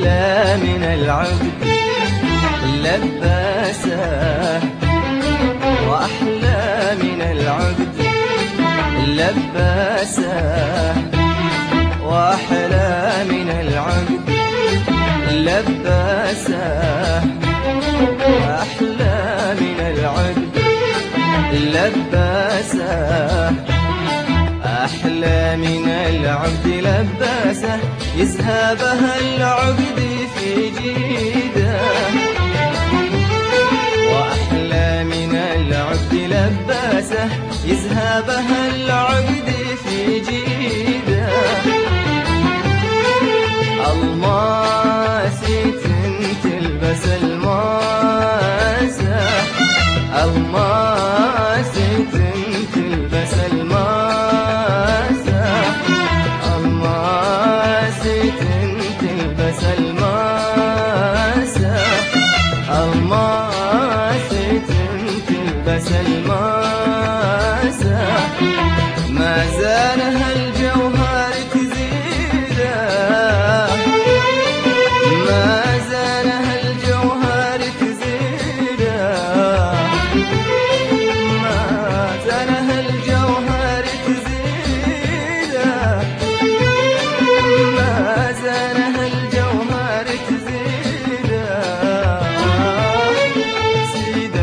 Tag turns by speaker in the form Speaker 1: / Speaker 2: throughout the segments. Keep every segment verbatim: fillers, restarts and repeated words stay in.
Speaker 1: أحلى من العقد اللباسة، وأحلى من العقد اللباسة، وأحلى من العقد اللباسة، أحلى من العقد اللباسة، أحلى من العقد لباسة يذهبها العقد في جيده، وأحلى من العقد لباسة يذهبها العقد في جيده، الماسة تلبس الماسة، الماسة تلبس الماسة، الماسة تلبس الماسة، الماسة تلبس الماسة، ما زالها الجوهر تزيده، ما زالها الجوهر تزيده، ما زالها الجوهر تزيده، ما زالها الجوهر تزيده، سيد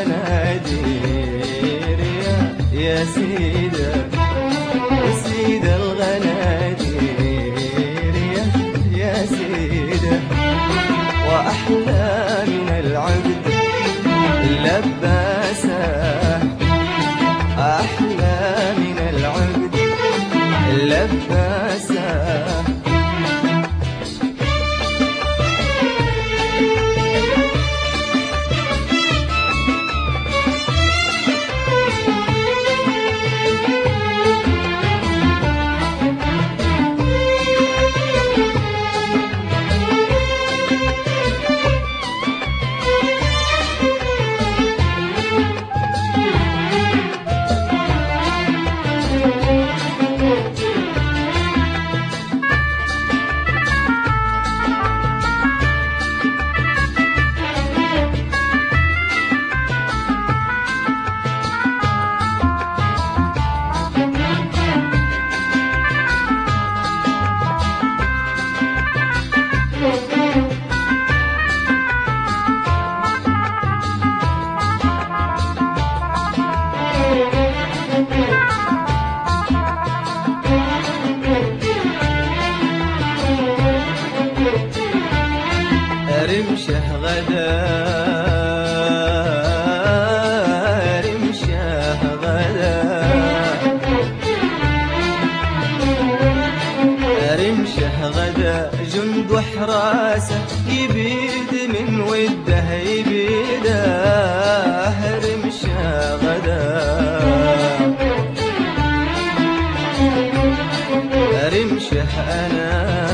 Speaker 1: الغنادير يا سيده، سيد الغنادير يا سيده، وأحلى من العقد اللباسة، أحلى من العقد اللباسة. رمشه غدا، رمشه غدا، رمشه غدا جند وحراسه يبيد من وده يبيده، رمشه غدا، رمشه أنا،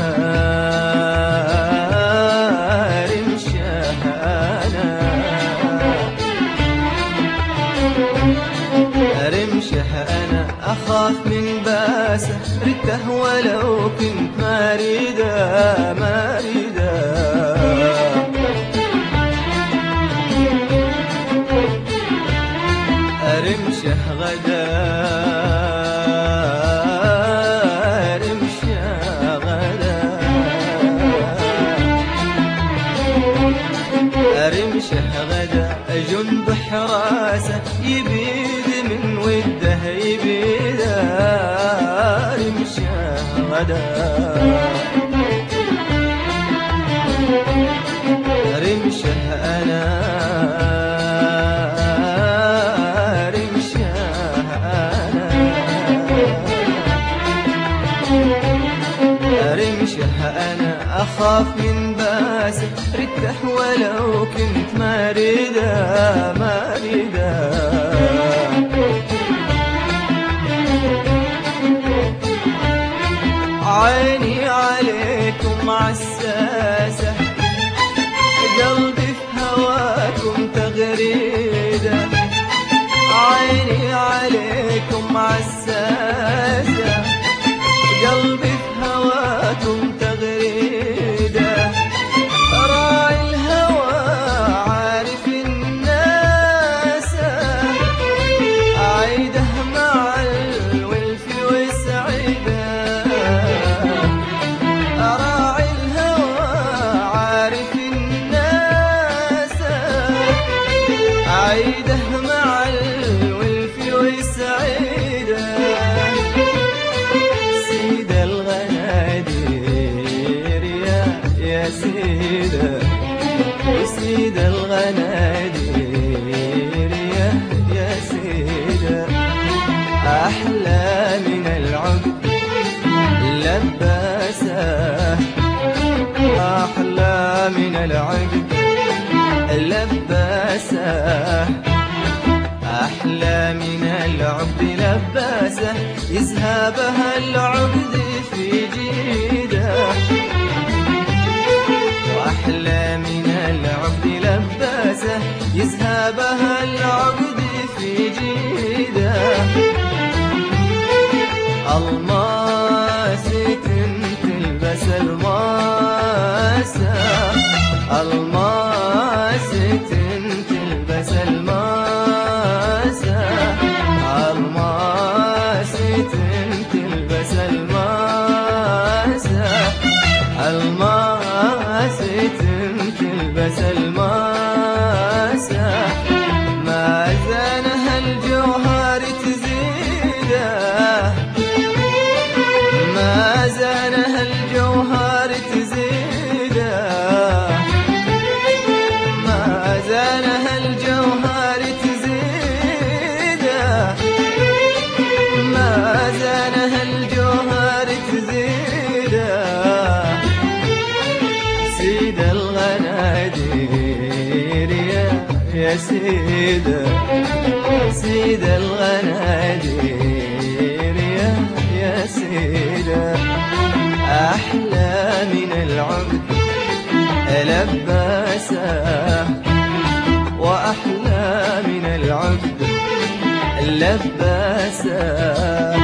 Speaker 1: رمشه أنا أخاف من باسه رده ولو كنت ما أريده، ما أريده، رمشه غدا، رمشه غدا، رمشه غدا جند حراسه يبيد من وده يبيده، رمشه غدا، رمشه أنا، رمشه أنا، رمشه أنا أخاف من باسه رده ولو كنت ما أريده، ما أريده، عيني عليكم عساسة، قلبي في هواكم تغريدة، عيني عليكم عساسة، قلبي في هواكم تغريدة، لباسة أحلى من العقد لباسة يذهبها العقد في جيده وأحلى من العقد لباسة يذهبها العقد في جيده الماس تلبس الماسة الماس تلبس الماسة الماس تلبس الماسة الماس تلبس الماسة ما زانها الجوهر تزيده ما زانها الجوهر تزيده ما زانها الجوهر تزيده ما زانها الجوهر تزيده سيد الغنادير يا يا سيده سيد الغنادير يا يا سيده أحلى من العقد لباسة وأحلى من العقد لباسة